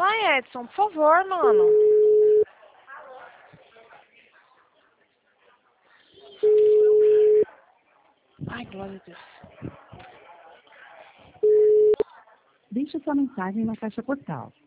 Vai, Edson, por favor, mano. Ai, glória a Deus. Deixe sua mensagem na caixa postal